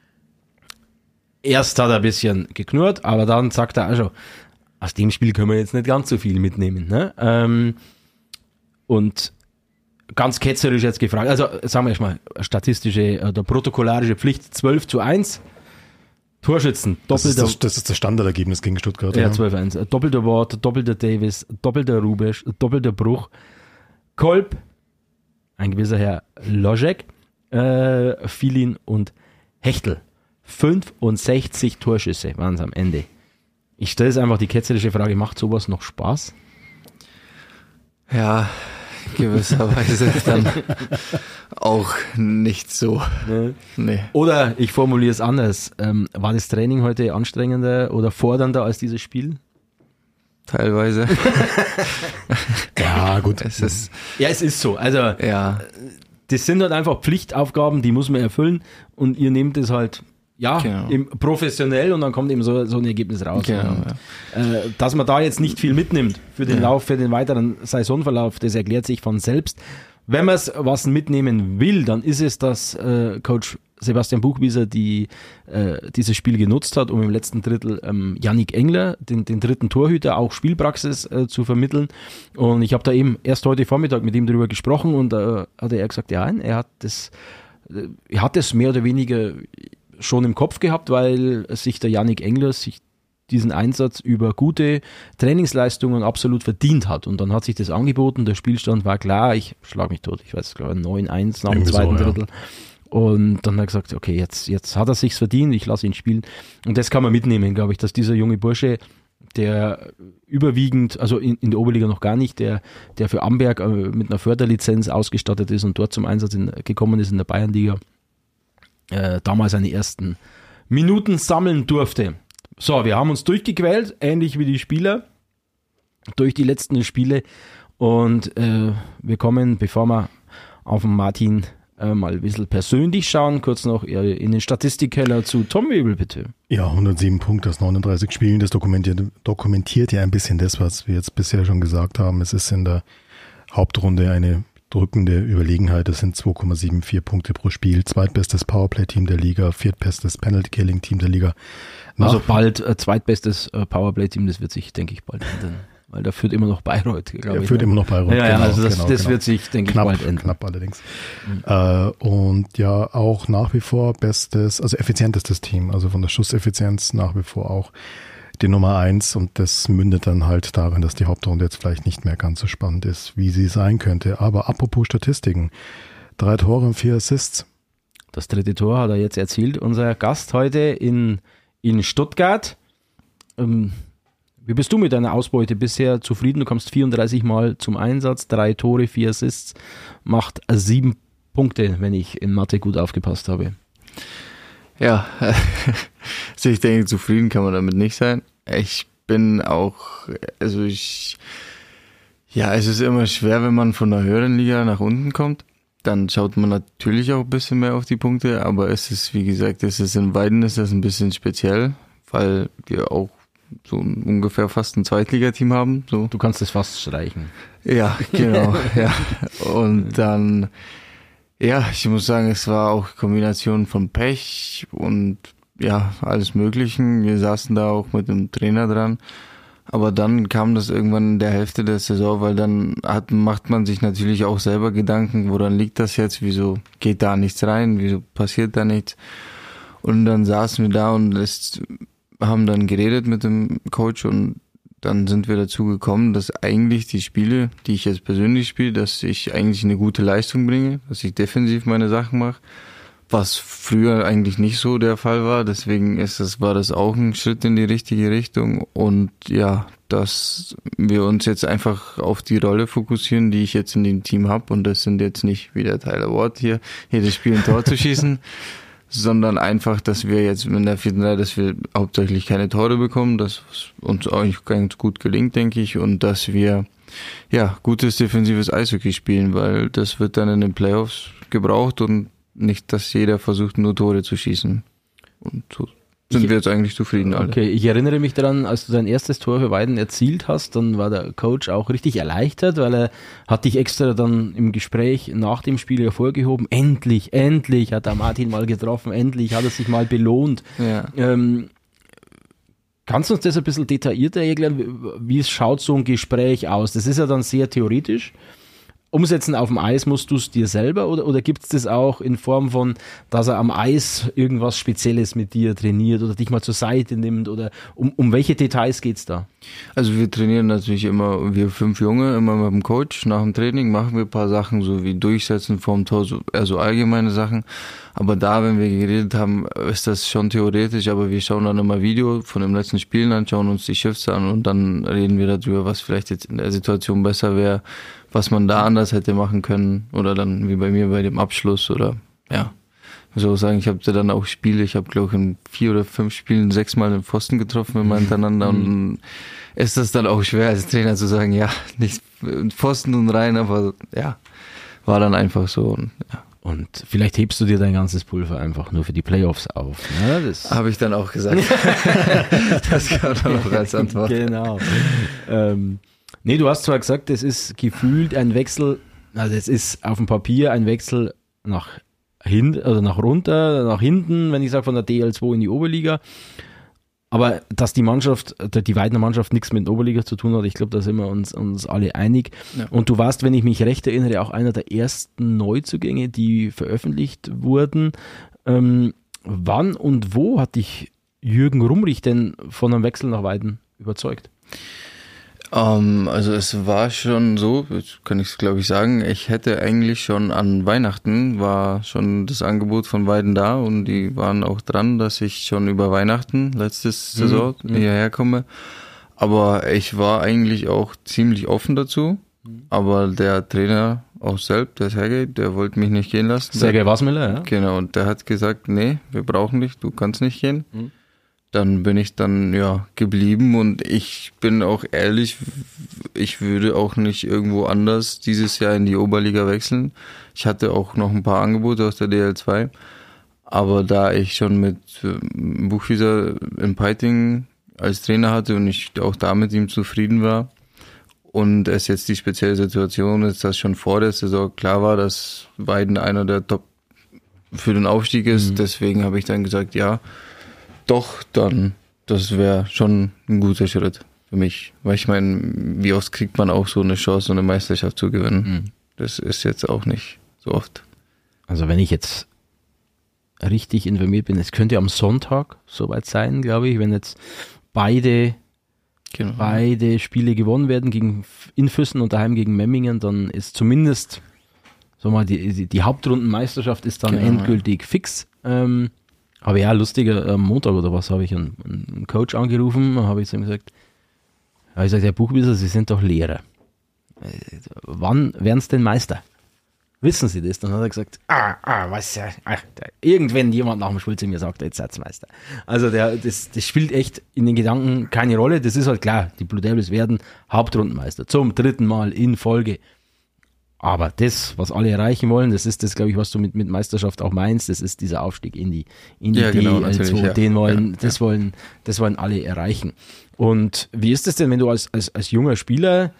Erst hat er ein bisschen geknurrt, aber dann sagt er, also, aus dem Spiel können wir jetzt nicht ganz so viel mitnehmen. Ne? Und ganz ketzerisch jetzt gefragt, also sagen wir erstmal, statistische oder protokollarische Pflicht 12:1. Torschützen, doppelter. Das ist das Standardergebnis gegen Stuttgart. Ja, 12:1. Doppelter Wort, doppelter Davis, doppelter Rubesch, doppelter Bruch, Kolb, ein gewisser Herr Ložek, Filin und Hechtel. 65 Torschüsse waren es am Ende. Ich stelle jetzt einfach die ketzerische Frage, macht sowas noch Spaß? Ja, gewisserweise dann auch nicht so. Nee. Oder ich formuliere es anders. War das Training heute anstrengender oder fordernder als dieses Spiel? Teilweise. Ja, gut. Es ist so. Also, ja. Das sind halt einfach Pflichtaufgaben, die muss man erfüllen und ihr nehmt es halt professionell und dann kommt eben so ein Ergebnis raus. Genau, dass man da jetzt nicht viel mitnimmt für den Lauf, für den weiteren Saisonverlauf, das erklärt sich von selbst. Wenn man was mitnehmen will, dann ist es, dass Coach Sebastian Buchwieser dieses Spiel genutzt hat, um im letzten Drittel Yannick Engler, den dritten Torhüter, auch Spielpraxis zu vermitteln. Und ich habe da eben erst heute Vormittag mit ihm darüber gesprochen und hat er gesagt, ja, er hat das mehr oder weniger schon im Kopf gehabt, weil sich der Yannick Engler diesen Einsatz über gute Trainingsleistungen absolut verdient hat. Und dann hat sich das angeboten, der Spielstand war klar, ich schlag mich tot, ich weiß, glaube 9-1 nach dem zweiten Drittel. Und dann hat er gesagt, okay, jetzt hat er sich's verdient, ich lasse ihn spielen. Und das kann man mitnehmen, glaube ich, dass dieser junge Bursche, der überwiegend, also in der Oberliga noch gar nicht, der für Amberg mit einer Förderlizenz ausgestattet ist und dort zum Einsatz gekommen ist in der Bayernliga, damals seine ersten Minuten sammeln durfte. So, wir haben uns durchgequält, ähnlich wie die Spieler, durch die letzten Spiele und wir kommen, bevor wir auf den Martin mal ein bisschen persönlich schauen, kurz noch in den Statistikkeller zu Tom Webel, bitte. Ja, 107 Punkte aus 39 Spielen, das dokumentiert ja ein bisschen das, was wir jetzt bisher schon gesagt haben. Es ist in der Hauptrunde eine drückende Überlegenheit. Das sind 2,74 Punkte pro Spiel. Zweitbestes Powerplay-Team der Liga, viertbestes Penalty-Killing-Team der Liga. Also bald zweitbestes Powerplay-Team, das wird sich, denke ich, bald ändern. weil da führt immer noch Bayreuth, glaube ich. Er führt immer noch Bayreuth. Ja, genau, also das wird sich, denke ich, bald ändern. Knapp allerdings. Und ja, auch nach wie vor effizientestes Team, also von der Schusseffizienz nach wie vor auch die Nummer 1 und das mündet dann halt darin, dass die Hauptrunde jetzt vielleicht nicht mehr ganz so spannend ist, wie sie sein könnte. Aber apropos Statistiken, 3 Tore und 4 Assists. Das 3. Tor hat er jetzt erzielt, unser Gast heute in Stuttgart. Wie bist du mit deiner Ausbeute bisher zufrieden? Du kommst 34 Mal zum Einsatz, 3 Tore, 4 Assists, macht 7 Punkte, wenn ich in Mathe gut aufgepasst habe. Ja, also ich denke, zufrieden kann man damit nicht sein. Ich bin auch, es ist immer schwer, wenn man von der höheren Liga nach unten kommt. Dann schaut man natürlich auch ein bisschen mehr auf die Punkte, aber es ist, wie gesagt, in Weiden ist das ein bisschen speziell, weil wir auch so ungefähr fast ein Zweitligateam haben. So. Du kannst es fast streichen. Ja, genau. Ja. Und dann, ja, ich muss sagen, es war auch Kombination von Pech und ja, alles Möglichen. Wir saßen da auch mit dem Trainer dran. Aber dann kam das irgendwann in der Hälfte der Saison, weil dann macht man sich natürlich auch selber Gedanken, woran liegt das jetzt, wieso geht da nichts rein, wieso passiert da nichts. Und dann saßen wir da und haben dann geredet mit dem Coach und dann sind wir dazu gekommen, dass eigentlich die Spiele, die ich jetzt persönlich spiele, dass ich eigentlich eine gute Leistung bringe, dass ich defensiv meine Sachen mache, was früher eigentlich nicht so der Fall war. Deswegen war das auch ein Schritt in die richtige Richtung und ja, dass wir uns jetzt einfach auf die Rolle fokussieren, die ich jetzt in dem Team habe und das sind jetzt nicht wie der Tyler Ward hier, jedes Spiel ein Tor zu schießen, sondern einfach, dass wir jetzt in der 4. Reihe, dass wir hauptsächlich keine Tore bekommen, dass uns eigentlich ganz gut gelingt, denke ich, und dass wir ja gutes defensives Eishockey spielen, weil das wird dann in den Playoffs gebraucht und nicht, dass jeder versucht, nur Tore zu schießen. Und so sind wir jetzt eigentlich zufrieden alle. Okay, ich erinnere mich daran, als du dein erstes Tor für Weiden erzielt hast, dann war der Coach auch richtig erleichtert, weil er hat dich extra dann im Gespräch nach dem Spiel hervorgehoben. Endlich hat der Martin mal getroffen, endlich hat er sich mal belohnt. Ja. Kannst du uns das ein bisschen detaillierter erklären? Wie es schaut so ein Gespräch aus? Das ist ja dann sehr theoretisch. Umsetzen auf dem Eis musst du es dir selber oder gibt es das auch in Form von, dass er am Eis irgendwas Spezielles mit dir trainiert oder dich mal zur Seite nimmt oder um welche Details geht's da? Also wir trainieren natürlich immer, wir 5 Junge, immer mit dem Coach. Nach dem Training machen wir ein paar Sachen, so wie Durchsetzen vorm Tor, eher so allgemeine Sachen. Aber da, wenn wir geredet haben, ist das schon theoretisch, aber wir schauen dann immer Video von den letzten Spielen an, schauen uns die Shifts an und dann reden wir darüber, was vielleicht jetzt in der Situation besser wäre, was man da anders hätte machen können oder dann wie bei mir bei dem Abschluss oder ja. Ich muss auch sagen, ich habe dann auch Spiele, ich habe glaube ich in 4 oder 5 Spielen 6 Mal den Pfosten getroffen immer hintereinander und ist das dann auch schwer als Trainer zu sagen, ja, nicht Pfosten und rein, aber ja, war dann einfach so und ja. Und vielleicht hebst du dir dein ganzes Pulver einfach nur für die Playoffs auf. Ne? Das habe ich dann auch gesagt. Das kam dann auch als Antwort. Genau. Nee, du hast zwar gesagt, es ist gefühlt ein Wechsel, also es ist auf dem Papier ein Wechsel nach hinten oder nach runter, nach hinten, wenn ich sage von der DL2 in die Oberliga. Aber dass die Mannschaft, die Weidener Mannschaft nichts mit der Oberliga zu tun hat, ich glaube, da sind wir uns alle einig. Ja. Und du warst, wenn ich mich recht erinnere, auch einer der ersten Neuzugänge, die veröffentlicht wurden. Wann und wo hat dich Jürgen Rumrich denn von einem Wechsel nach Weiden überzeugt? Also es war schon so, jetzt kann ich es glaube ich sagen, ich hätte eigentlich schon an Weihnachten war schon das Angebot von Weiden da und die waren auch dran, dass ich schon über Weihnachten letztes Saison hierher komme. Aber ich war eigentlich auch ziemlich offen dazu, aber der Trainer auch selbst, der Sergej, der wollte mich nicht gehen lassen. Sergej Wasmiller, ja? Genau, und der hat gesagt, nee, wir brauchen dich, du kannst nicht gehen. Dann bin ich dann geblieben und ich bin auch ehrlich, ich würde auch nicht irgendwo anders dieses Jahr in die Oberliga wechseln. Ich hatte auch noch ein paar Angebote aus der DL2, aber da ich schon mit Buchwieser in Peiting als Trainer hatte und ich auch da mit ihm zufrieden war und es jetzt die spezielle Situation ist, dass schon vor der Saison klar war, dass Weiden einer der Top für den Aufstieg ist, deswegen habe ich dann gesagt, ja, doch, dann, das wäre schon ein guter Schritt. für mich. Weil ich meine, wie oft kriegt man auch so eine Chance, so eine Meisterschaft zu gewinnen? Das ist jetzt auch nicht so oft. Also wenn ich jetzt richtig informiert bin, es könnte am Sonntag soweit sein, glaube ich, wenn jetzt beide Spiele gewonnen werden, in Füssen und daheim gegen Memmingen, dann ist zumindest die Hauptrundenmeisterschaft ist dann endgültig fix. Aber ja, lustiger, am Montag oder was habe ich einen Coach angerufen, habe ich zu ihm gesagt, Herr Buchwieser, Sie sind doch Lehrer. Wann werden Sie denn Meister? Wissen Sie das? Dann hat er gesagt, irgendwann jemand nach dem Spiel zu mir sagt, jetzt seid ihr Meister. Also das spielt echt in den Gedanken keine Rolle. Das ist halt klar, die Blue Devils werden Hauptrundenmeister zum 3. Mal in Folge. Aber das, was alle erreichen wollen, das ist das, glaube ich, was du mit Meisterschaft auch meinst, das ist dieser Aufstieg in die DL2. Das wollen alle erreichen. Und wie ist es denn, wenn du als junger Spieler,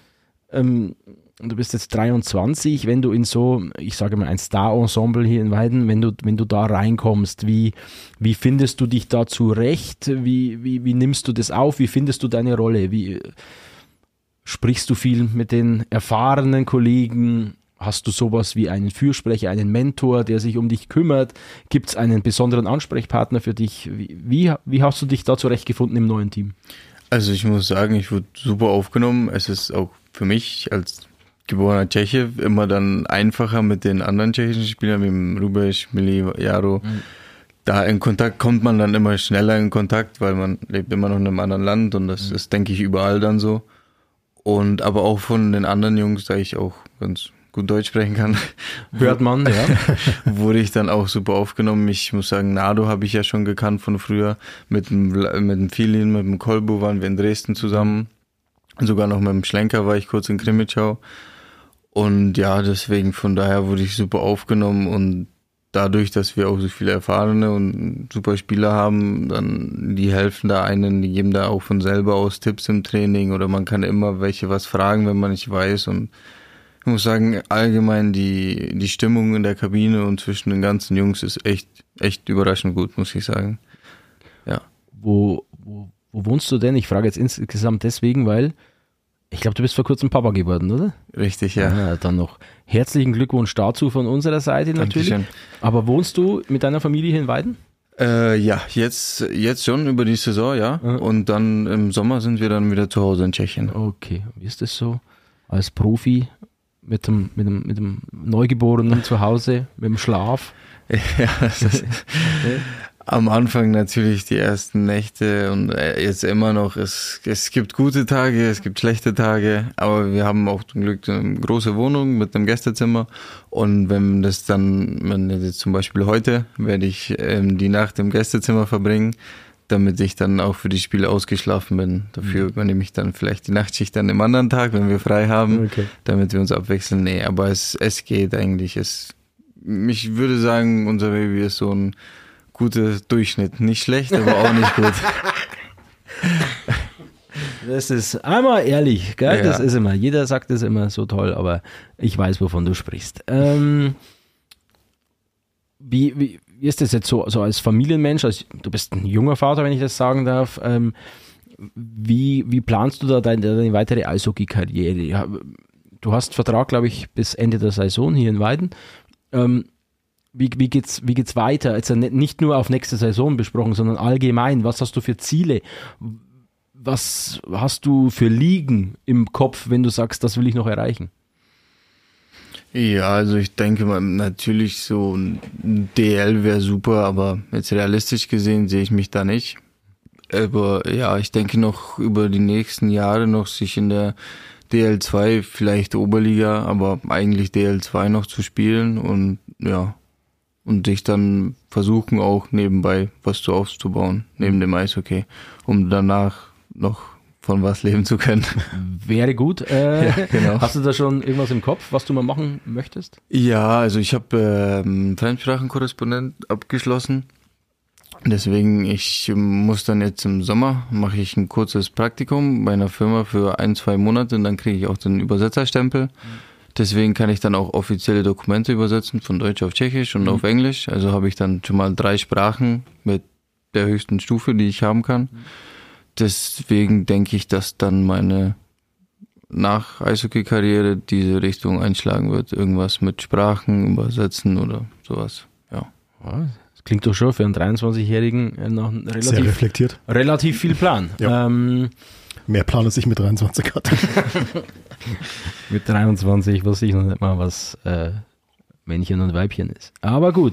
du bist jetzt 23, wenn du in so, ich sage mal, ein Star-Ensemble hier in Weiden, wenn du da reinkommst, wie findest du dich da zurecht? Wie nimmst du das auf? Wie findest du deine Rolle? Wie sprichst du viel mit den erfahrenen Kollegen? Hast du sowas wie einen Fürsprecher, einen Mentor, der sich um dich kümmert? Gibt es einen besonderen Ansprechpartner für dich? Wie hast du dich da zurechtgefunden im neuen Team? Also ich muss sagen, ich wurde super aufgenommen. Es ist auch für mich als geborener Tscheche immer dann einfacher mit den anderen tschechischen Spielern, wie dem Rubeš, Mili, Jaro. Da in Kontakt kommt man dann immer schneller in Kontakt, weil man lebt immer noch in einem anderen Land und das ist, denke ich, überall dann so. Und aber auch von den anderen Jungs, da ich auch ganz gut Deutsch sprechen kann, hört man, ja. Wurde ich dann auch super aufgenommen. Ich muss sagen, Nado habe ich ja schon gekannt von früher. Mit dem Filin, mit dem Kolbu waren wir in Dresden zusammen. Sogar noch mit dem Schlenker war ich kurz in Krimitschau. Und ja, deswegen von daher wurde ich super aufgenommen und dadurch, dass wir auch so viele erfahrene und super Spieler haben, dann die helfen da einen, die geben da auch von selber aus Tipps im Training oder man kann immer was fragen, wenn man nicht weiß. Und ich muss sagen, allgemein die Stimmung in der Kabine und zwischen den ganzen Jungs ist echt überraschend gut, muss ich sagen. Ja. Wo wohnst du denn? Ich frage jetzt insgesamt deswegen, weil ich glaube, du bist vor kurzem Papa geworden, oder? Richtig, ja. Dann noch herzlichen Glückwunsch dazu von unserer Seite natürlich. Dankeschön. Aber wohnst du mit deiner Familie hier in Weiden? Ja, jetzt schon über die Saison, ja. Und dann im Sommer sind wir dann wieder zu Hause in Tschechien. Okay, wie ist das so als Profi mit dem Neugeborenen zu Hause, mit dem Schlaf? Ja, am Anfang natürlich die ersten Nächte und jetzt immer noch, es gibt gute Tage, es gibt schlechte Tage, aber wir haben auch zum Glück eine große Wohnung mit einem Gästezimmer und wenn jetzt zum Beispiel heute, werde ich die Nacht im Gästezimmer verbringen, damit ich dann auch für die Spiele ausgeschlafen bin. Dafür übernehme ich dann vielleicht die Nachtschicht dann im anderen Tag, wenn wir frei haben, damit wir uns abwechseln. Nee, aber es geht eigentlich. Ich würde sagen, unser Baby ist so ein guter Durchschnitt. Nicht schlecht, aber auch nicht gut. Das ist einmal ehrlich, gell? Ja. Das ist immer, jeder sagt das immer so toll, aber ich weiß, wovon du sprichst. Wie ist das jetzt so als Familienmensch? Du bist ein junger Vater, wenn ich das sagen darf. Wie planst du da deine weitere Eishockey-Karriere? Du hast Vertrag, glaube ich, bis Ende der Saison hier in Weiden. Wie geht's weiter? Also nicht nur auf nächste Saison besprochen, sondern allgemein. Was hast du für Ziele? Was hast du für Ligen im Kopf, wenn du sagst, das will ich noch erreichen? Ja, also ich denke mal, natürlich so ein DL wäre super, aber jetzt realistisch gesehen sehe ich mich da nicht. Aber ja, ich denke noch über die nächsten Jahre noch sich in der DL2, vielleicht Oberliga, aber eigentlich DL2 noch zu spielen und ja, und dich dann versuchen auch nebenbei was aufzubauen, neben dem Eishockey, um danach noch von was leben zu können. Wäre gut. Ja, genau. Hast du da schon irgendwas im Kopf, was du mal machen möchtest? Ja, also ich habe Fremdsprachenkorrespondent abgeschlossen. Deswegen, ich muss dann jetzt im Sommer, mache ich ein kurzes Praktikum bei einer Firma für 1-2 Monate und dann kriege ich auch den Übersetzerstempel. Deswegen kann ich dann auch offizielle Dokumente übersetzen, von Deutsch auf Tschechisch und auf Englisch. Also habe ich dann schon mal 3 Sprachen mit der höchsten Stufe, die ich haben kann. deswegen denke ich, dass dann meine Nach-Eishockey-Karriere diese Richtung einschlagen wird. Irgendwas mit Sprachen übersetzen oder sowas. Ja. Das klingt doch schon für einen 23-Jährigen noch Sehr reflektiert. relativ viel Plan. Ja. Mehr Plan, als ich mit 23 hatte. Mit 23 wusste ich noch nicht mal, was Männchen und Weibchen ist. Aber gut.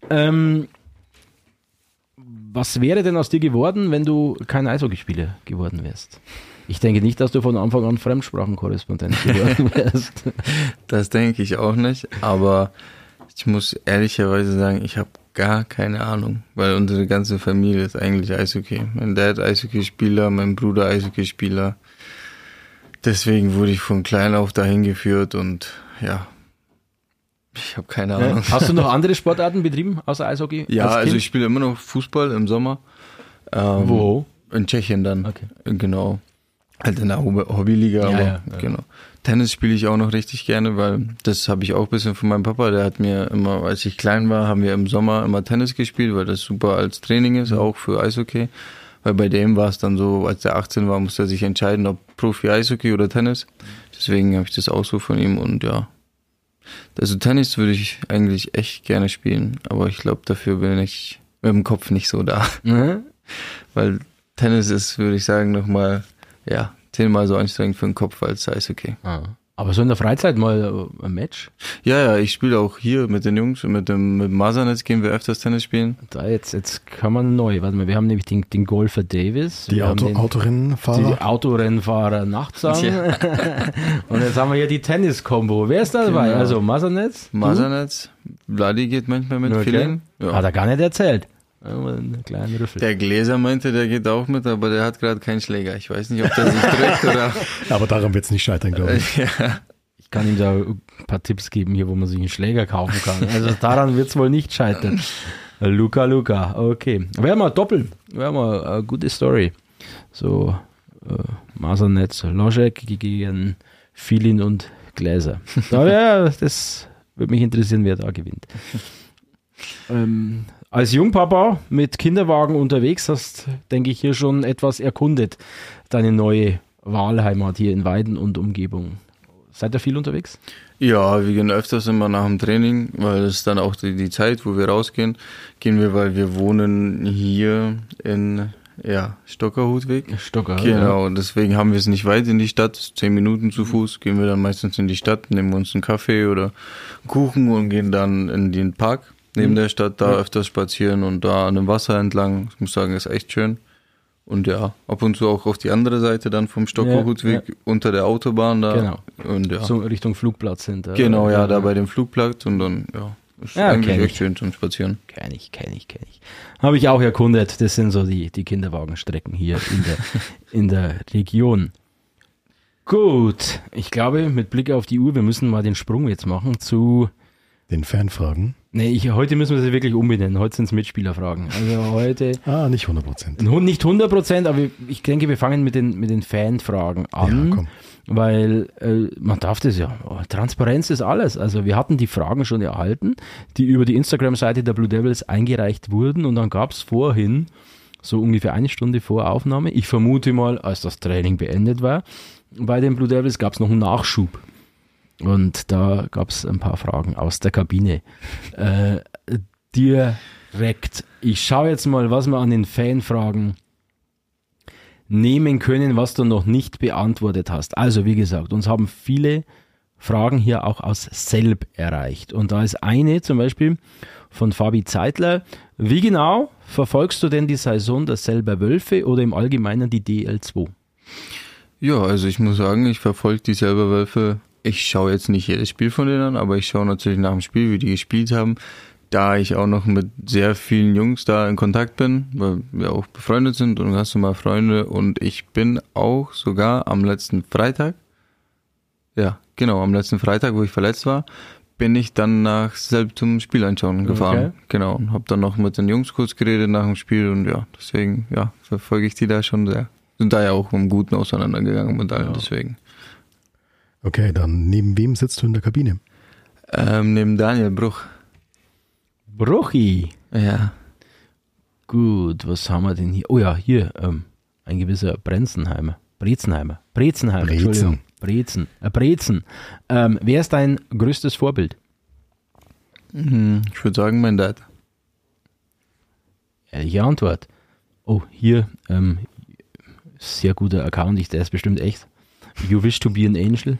Was wäre denn aus dir geworden, wenn du kein Eishockeyspieler geworden wärst? Ich denke nicht, dass du von Anfang an Fremdsprachenkorrespondent geworden wärst. Das denke ich auch nicht, aber ich muss ehrlicherweise sagen, ich habe gar keine Ahnung, weil unsere ganze Familie ist eigentlich Eishockey. Mein Dad Eishockeyspieler, mein Bruder Eishockeyspieler. Deswegen wurde ich von klein auf dahin geführt und ja, ich habe keine Ahnung. Hast du noch andere Sportarten betrieben außer Eishockey? Ja, als also Kind? ich spiele immer noch Fußball im Sommer. Wo? In Tschechien dann. Okay. Genau. Halt in der Hobbyliga, aber ja. genau. Tennis spiele ich auch noch richtig gerne, weil das habe ich auch ein bisschen von meinem Papa. Der hat mir immer, als ich klein war, haben wir im Sommer immer Tennis gespielt, weil das super als Training ist, auch für Eishockey. Weil bei dem war es dann so, als der 18 war, musste er sich entscheiden, ob Profi-Eishockey oder Tennis. Deswegen habe ich das auch so von ihm und ja. Also Tennis würde ich eigentlich echt gerne spielen, aber ich glaube, dafür bin ich mit dem Kopf nicht so da. Mhm. Weil Tennis ist, würde ich sagen, nochmal, ja, 10-mal so anstrengend für den Kopf als Eishockey. Aber so in der Freizeit mal ein Match? Ja, ich spiele auch hier mit den Jungs, mit Masernetz gehen wir öfters Tennis spielen. Da jetzt kann man neu. Warte mal, wir haben nämlich den Golfer Davis. Die wir haben Autorennenfahrer. die Autorennfahrer Nachtsang. Ja. Und jetzt haben wir hier die Tennis-Kombo. Wer ist da dabei? Genau. Also Masernetz? Masernetz, Vladi geht manchmal mit, Okay. Philen. Ja. Hat er gar nicht erzählt. Einen kleinen Rüffel. Der Gläser meinte, der geht auch mit, aber der hat gerade keinen Schläger. Ich weiß nicht, ob der sich drückt oder... Aber daran wird es nicht scheitern, glaube ich. Ja. Ich kann ihm da ein paar Tipps geben, hier, wo man sich einen Schläger kaufen kann. Also daran wird es wohl nicht scheitern. Luca. Okay. Wäre mal Doppel. Wäre mal eine gute Story. So Masernetz, Loschek gegen Filin und Gläser. Ja, das würde mich interessieren, wer da gewinnt. Als Jungpapa mit Kinderwagen unterwegs hast, denke ich, hier schon etwas erkundet. Deine neue Wahlheimat hier in Weiden und Umgebung. Seid ihr viel unterwegs? Ja, wir gehen öfters immer nach dem Training, weil es ist dann auch die Zeit, wo wir rausgehen, gehen wir, weil wir wohnen hier in Stockerhutweg. Stocker. Genau, und deswegen haben wir es nicht weit in die Stadt, 10 Minuten zu Fuß, gehen wir dann meistens in die Stadt, nehmen uns einen Kaffee oder einen Kuchen und gehen dann in den Park neben der Stadt, da öfters spazieren und da an dem Wasser entlang. Ich muss sagen, ist echt schön. Und ja, ab und zu auch auf die andere Seite dann vom Stockerhutweg unter der Autobahn da. Genau. Und ja. So Richtung Flugplatz sind. Genau, ja, da bei dem Flugplatz und dann, ist eigentlich echt schön zum Spazieren. Kenn ich. Habe ich auch erkundet. Das sind so die Kinderwagenstrecken hier in der Region. Gut, ich glaube, mit Blick auf die Uhr, wir müssen mal den Sprung jetzt machen zu... Den Fanfragen. Nee, heute müssen wir sie wirklich umbenennen. Heute sind es Mitspielerfragen. Also heute... Nicht 100%. Nicht 100%, aber ich denke, wir fangen mit den Fanfragen an. Ja, komm. Weil man darf das ja, Transparenz ist alles. Also wir hatten die Fragen schon erhalten, die über die Instagram-Seite der Blue Devils eingereicht wurden und dann gab es vorhin, so ungefähr 1 Stunde vor Aufnahme, ich vermute mal, als das Training beendet war, bei den Blue Devils gab es noch einen Nachschub. Und da gab es ein paar Fragen aus der Kabine. Direkt, ich schaue jetzt mal, was wir an den Fanfragen nehmen können, was du noch nicht beantwortet hast. Also wie gesagt, uns haben viele Fragen hier auch aus Selb erreicht. Und da ist eine zum Beispiel von Fabi Zeitler. Wie genau verfolgst du denn die Saison der Selber Wölfe oder im Allgemeinen die DL2? Ja, also ich muss sagen, ich verfolge die Selber Wölfe. Ich schaue jetzt nicht jedes Spiel von denen an, aber ich schaue natürlich nach dem Spiel, wie die gespielt haben. Da ich auch noch mit sehr vielen Jungs da in Kontakt bin, weil wir auch befreundet sind und hast du mal Freunde und ich bin auch sogar am letzten Freitag, am letzten Freitag, wo ich verletzt war, bin ich dann nach Selb zum Spiel anschauen gefahren. Okay. Genau, und habe dann noch mit den Jungs kurz geredet nach dem Spiel und deswegen, verfolge ich die da schon sehr. Sind da ja auch im Guten auseinandergegangen mit allen, deswegen. Okay, dann neben wem sitzt du in der Kabine? Neben Daniel Bruch. Bruchi. Ja. Gut, was haben wir denn hier? Oh ja, hier. ein gewisser Brezenheimer, Entschuldigung. Brezen. Wer ist dein größtes Vorbild? Ich würde sagen, mein Dad. Ehrliche Antwort. Oh, hier, sehr guter Account, der ist bestimmt echt. You wish to be an angel?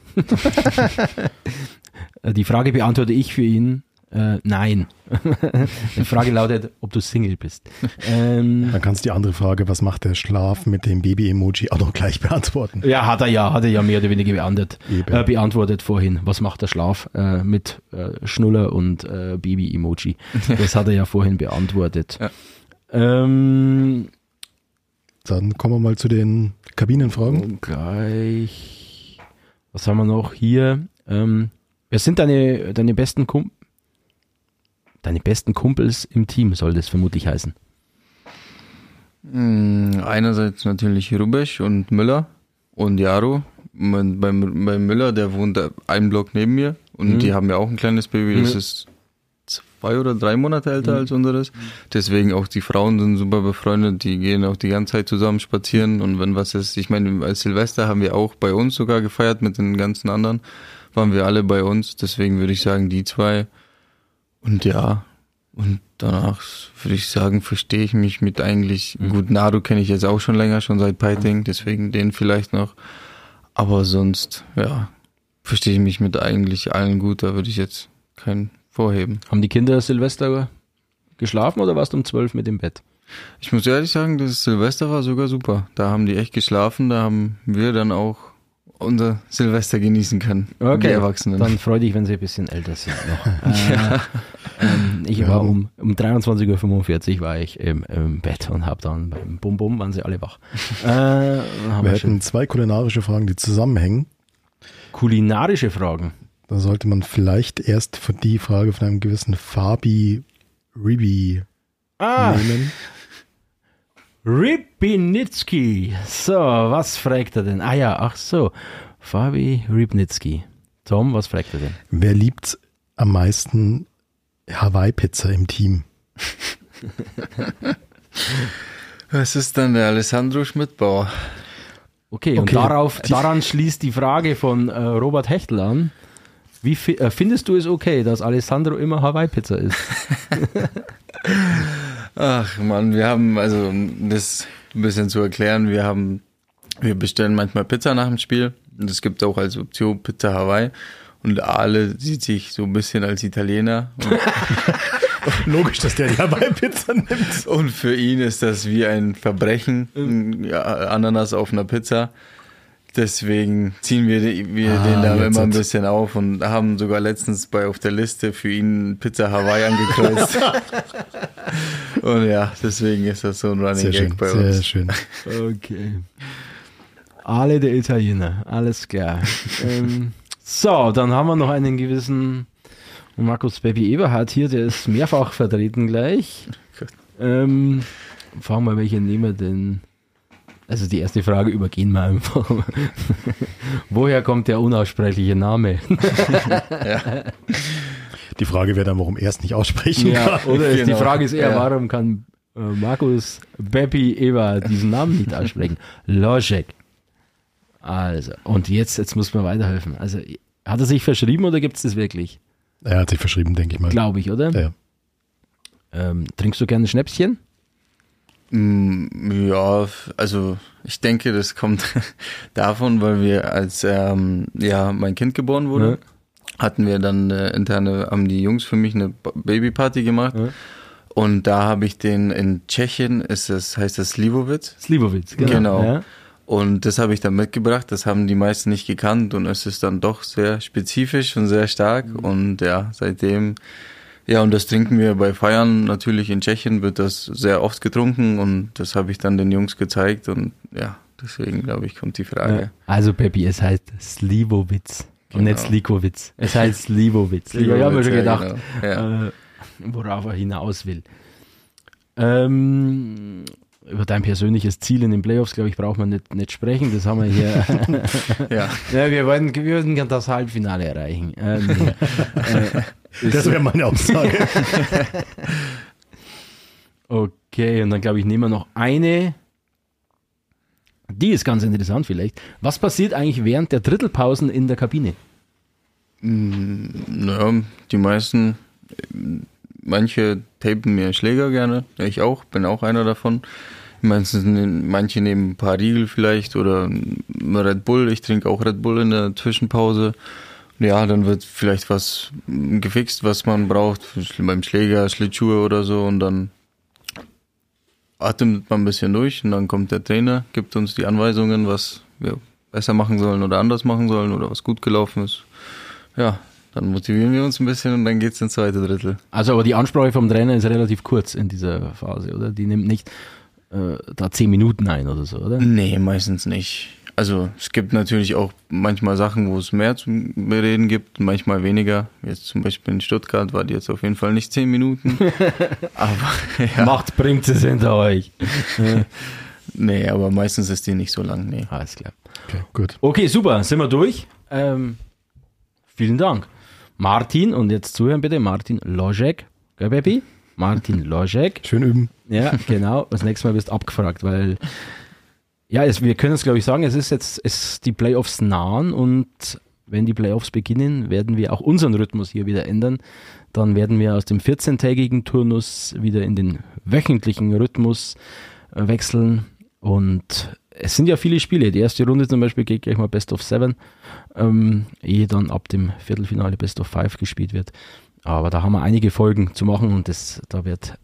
Die Frage beantworte ich für ihn. Nein. Die Frage lautet, ob du Single bist. Dann kannst du die andere Frage, was macht der Schlaf mit dem Baby-Emoji, auch noch gleich beantworten. Ja, hat er ja mehr oder weniger beantwortet vorhin. Was macht der Schlaf mit Schnuller und Baby-Emoji? Das hat er ja vorhin beantwortet. Ja. Dann kommen wir mal zu den Kabinenfragen. Gleich. Was haben wir noch hier? Wer sind deine besten Kumpels? Deine besten Kumpels im Team soll das vermutlich heißen. Einerseits natürlich Rubesch und Müller und Jaro. Bei Müller, der wohnt einen Block neben mir und die haben ja auch ein kleines Baby, das ist 2 oder 3 Monate älter als unseres. Deswegen auch die Frauen sind super befreundet, die gehen auch die ganze Zeit zusammen spazieren und wenn was ist, ich meine, als Silvester haben wir auch bei uns sogar gefeiert mit den ganzen anderen, waren wir alle bei uns, deswegen würde ich sagen die 2. Und ja, und danach würde ich sagen, verstehe ich mich mit eigentlich, gut, Naru kenne ich jetzt auch schon länger, schon seit Piting, deswegen den vielleicht noch. Aber sonst, ja, verstehe ich mich mit eigentlich allen gut, da würde ich jetzt keinen vorheben. Haben die Kinder Silvester geschlafen oder warst du um 12 mit im Bett? Ich muss ehrlich sagen, das Silvester war sogar super. Da haben die echt geschlafen, da haben wir dann auch unser Silvester genießen können. Okay, die Erwachsenen. Dann freu dich, wenn sie ein bisschen älter sind noch. Ich war um 23.45 Uhr war ich im Bett und habe dann beim Bum-Bum, waren sie alle wach. Wir hätten 2 kulinarische Fragen, die zusammenhängen. Kulinarische Fragen? Da sollte man vielleicht erst für die Frage von einem gewissen Fabi Ribi nehmen. Ribnitzky. So, was fragt er denn? Fabi Ribnitzky. Tom, was fragt er denn? Wer liebt am meisten Hawaii-Pizza im Team? Was ist dann der Alessandro Schmidbauer? Okay, und daran schließt die Frage von Robert Hechtel an. Wie findest du es okay, dass Alessandro immer Hawaii-Pizza isst? Ach man, wir haben, also um das ein bisschen zu erklären, wir bestellen manchmal Pizza nach dem Spiel und es gibt auch als Option Pizza Hawaii und Ale sieht sich so ein bisschen als Italiener. Logisch, dass der die Hawaii-Pizza nimmt. Und für ihn ist das wie ein Verbrechen, Ananas auf einer Pizza. Deswegen ziehen wir den da immer ein bisschen auf und haben sogar letztens auf der Liste für ihn Pizza Hawaii angekreuzt. Und ja, deswegen ist das so ein Running Gag bei uns. Sehr schön. Okay. Ale der Italiener, alles klar. So, dann haben wir noch einen gewissen Markus Baby Eberhard hier, der ist mehrfach vertreten gleich. Fragen wir, welche nehmen wir denn? Also die erste Frage übergehen wir einfach. Woher kommt der unaussprechliche Name? Ja. Die Frage wäre dann, warum er es nicht aussprechen kann. Oder die Frage ist eher, warum kann Markus Baby Eberhard diesen Namen nicht aussprechen? Logic. Also, und jetzt muss man weiterhelfen. Also, hat er sich verschrieben oder gibt es das wirklich? Er hat sich verschrieben, denke ich mal. Glaube ich, oder? Ja. Trinkst du gerne Schnäpschen? Ja, also ich denke, das kommt davon, weil wir als mein Kind geboren wurde, hatten wir dann haben die Jungs für mich eine Babyparty gemacht. Ja. Und da habe ich den in Tschechien, heißt das Slivovitz? Slivovitz, genau. Ja. Und das habe ich dann mitgebracht, das haben die meisten nicht gekannt und es ist dann doch sehr spezifisch und sehr stark und ja, seitdem, ja, und das trinken wir bei Feiern natürlich in Tschechien, wird das sehr oft getrunken und das habe ich dann den Jungs gezeigt und ja, deswegen glaube ich, kommt die Frage. Ja. Also Baby, es heißt Slivovitz und nicht Slikowitz, es heißt Slivovitz. Ich habe mir schon gedacht, genau. Worauf er hinaus will. Über dein persönliches Ziel in den Playoffs, glaube ich, braucht man nicht sprechen. Das haben wir hier. Ja, wir würden gerne das Halbfinale erreichen. Das wäre meine Aussage. Okay, und dann glaube ich, nehmen wir noch eine Die ist ganz interessant vielleicht. Was passiert eigentlich während der Drittelpausen in der Kabine? Naja, die meisten, manche tapen mir Schläger gerne, ich auch, bin auch einer davon. Manche nehmen ein paar Riegel vielleicht oder Red Bull, ich trinke auch Red Bull in der Zwischenpause. Ja, dann wird vielleicht was gefixt, was man braucht, beim Schläger, Schlittschuhe oder so, und dann atmet man ein bisschen durch und dann kommt der Trainer, gibt uns die Anweisungen, was wir besser machen sollen oder anders machen sollen oder was gut gelaufen ist. Ja, dann motivieren wir uns ein bisschen und dann geht's ins zweite Drittel. Also aber die Ansprache vom Trainer ist relativ kurz in dieser Phase, oder? Die nimmt nicht da 10 Minuten ein oder so, oder? Nee, meistens nicht. Also es gibt natürlich auch manchmal Sachen, wo es mehr zu bereden gibt, manchmal weniger. Jetzt zum Beispiel in Stuttgart war die jetzt auf jeden Fall nicht 10 Minuten. Aber ja. Macht, bringt es hinter euch. Nee, aber meistens ist die nicht so lang. Nee. Alles klar. Okay, gut. Okay, super, sind wir durch. Vielen Dank. Martin, und jetzt zuhören bitte, Martin Loschek, gell, Baby? Martin Loschek. Schön üben. Ja, genau. Das nächste Mal wirst du abgefragt, weil ja, wir können es glaube ich sagen, es ist die Playoffs nahen, und wenn die Playoffs beginnen, werden wir auch unseren Rhythmus hier wieder ändern. Dann werden wir aus dem 14-tägigen Turnus wieder in den wöchentlichen Rhythmus wechseln, und es sind ja viele Spiele. Die erste Runde zum Beispiel geht gleich mal Best of 7, ehe dann ab dem Viertelfinale Best of 5 gespielt wird. Aber da haben wir einige Folgen zu machen, und da wird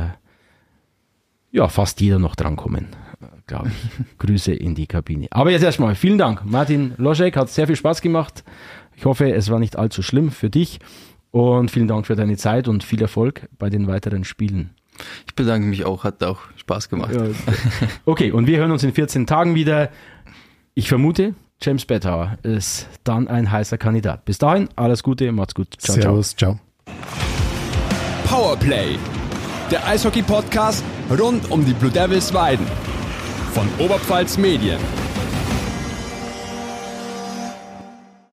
fast jeder noch drankommen, glaube ich. Grüße in die Kabine. Aber jetzt erstmal vielen Dank. Martin Loschek, hat sehr viel Spaß gemacht. Ich hoffe, es war nicht allzu schlimm für dich, und vielen Dank für deine Zeit und viel Erfolg bei den weiteren Spielen. Ich bedanke mich auch, hat auch Spaß gemacht. Ja. Okay, und wir hören uns in 14 Tagen wieder. Ich vermute, James Bettauer ist dann ein heißer Kandidat. Bis dahin, alles Gute, macht's gut. Ciao, Servus, ciao. Powerplay, der Eishockey-Podcast rund um die Blue Devils Weiden von Oberpfalz Medien.